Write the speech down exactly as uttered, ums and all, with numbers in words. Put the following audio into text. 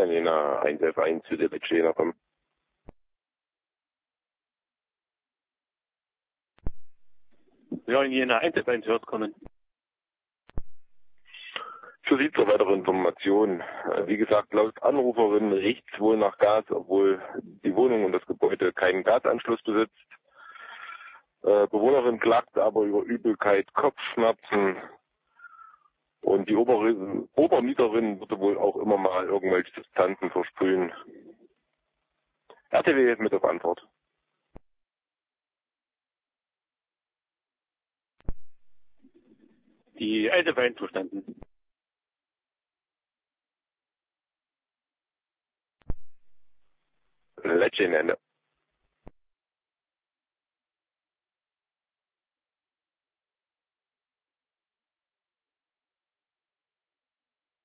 in Jena eins F eins zu der Jena kommen. Ja, in Jena eins F eins hört kommen. Für Sie zur weiteren Information. Wie gesagt, laut Anruferin riecht es wohl nach Gas, obwohl die Wohnung und das Gebäude keinen Gasanschluss besitzt. Äh, Bewohnerin klagt aber über Übelkeit, Kopfschmerzen und die Ober Obermieterin würde wohl auch immer mal irgendwelche Substanzen versprühen. R T W mit auf Antwort. Die eins F eins verstanden. Legend Ende.